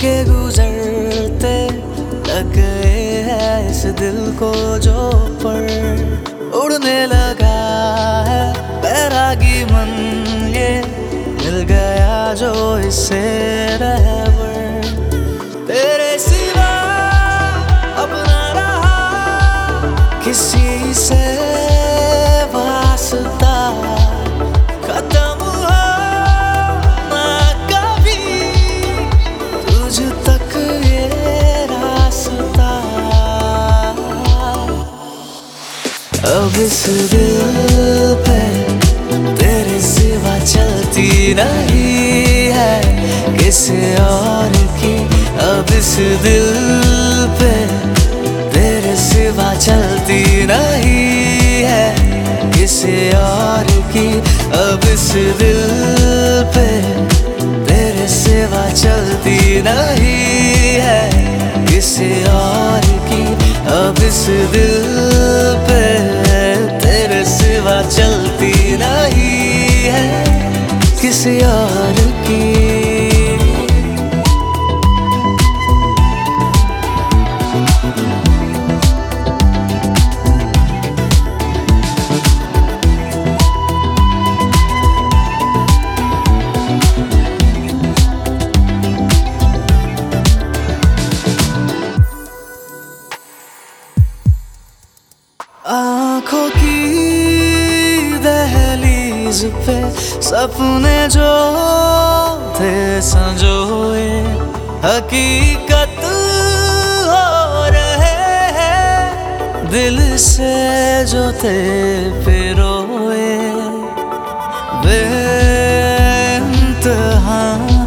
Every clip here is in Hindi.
के गुजरते लग गए हैं इस दिल को जो पर उड़ने लगा है बैरागी मन, ये मिल गया जो इससे रहबर। तेरे सिवा अब न रहा किसी से वास्ता, खत्म हो ना कभी तुझ तक ये रास्ता। अब इस दिल पे तेरे सिवा चलती नहीं है किसी और की। अब इस दिल पे तेरे सिवा चलती नहीं है किसी और की। अब इस दिल पे तेरे सिवा चलती नहीं है किसी और की। अब इस दिल पे तेरे सिवा चलती नहीं है किसी और की। आँखों की दहलीज पे सपने जो थे संजोए हकीकत हो रहे हैं, दिल से जो थे पिरोए बेइंतहा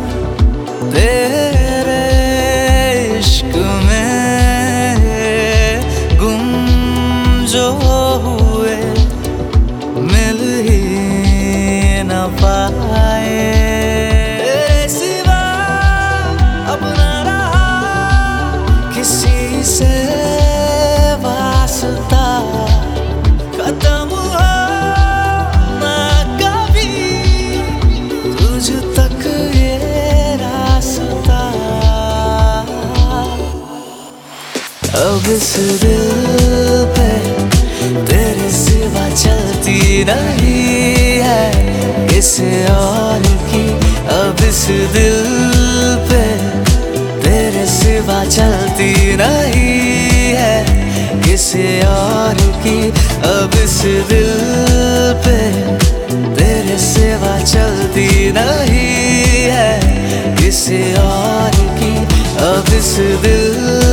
तेरे इश्क में गुम जो हुए मिल ही न पाए। तेरे सिवा अब न रहा किसी से वास्ता, खत्म हो ना कभी तुझ तक ये रास्ता। अब इस दिल पे तेरे सिवा चलती नहीं है किसी और की। अब इस दिल पे तेरे सिवा चलती नहीं है किसी और की। अब इस दिल पे तेरे सिवा चलती नहीं है किसी और की। अब इस दिल